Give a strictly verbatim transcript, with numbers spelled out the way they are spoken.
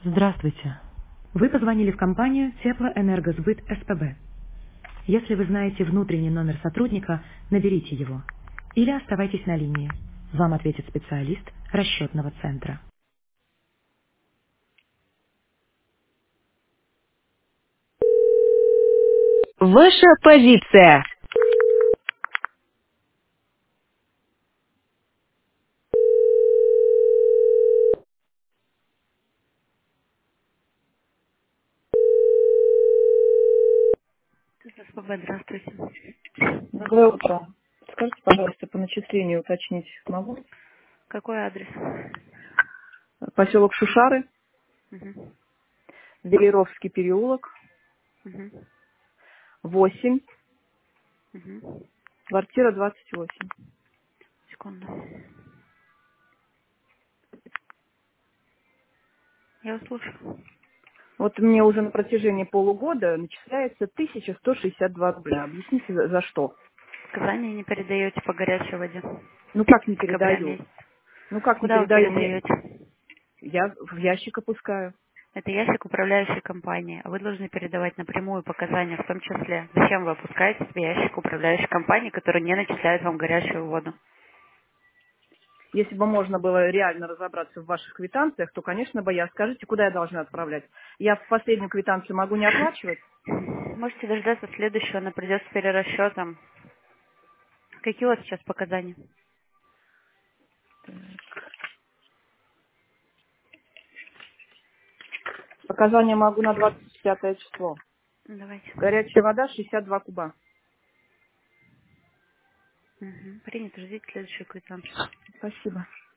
Здравствуйте. Вы позвонили в компанию Теплоэнергосбыт СПБ. Если вы знаете внутренний номер сотрудника, наберите его. Или оставайтесь на линии. Вам ответит специалист расчетного центра. Ваша позиция. СПБ, здравствуйте. Доброе утро. Скажите, пожалуйста, по начислению уточнить могу? Какой адрес? Поселок Шушары, Угу. Белеровский переулок, Угу. восемь, Угу. квартира двадцать восемь. Секунду. Я вас слушаю. Вот мне уже на протяжении полугода начисляется тысяча сто шестьдесят два рубля. Объясните, за, за что? Сказание не передаете по горячей воде. Ну как не С декабря передаю? месяца. Ну как не Куда вы передаю? Мне, передаете? я в ящик опускаю. Это ящик управляющей компании, а вы должны передавать напрямую показания, в том числе. Зачем вы опускаете в ящик управляющей компании, которая не начисляет вам горячую воду? Если бы можно было реально разобраться в ваших квитанциях, то, конечно бы я. Скажите, куда я должна отправлять? Я в последнюю квитанцию могу не оплачивать? Можете дождаться следующего, она придет с перерасчетом. Какие у вас сейчас показания? Показания могу на двадцать пятое число. Давайте. Горячая вода шестьдесят два куба. Угу. Принято, ждите следующую квитанцию. Спасибо.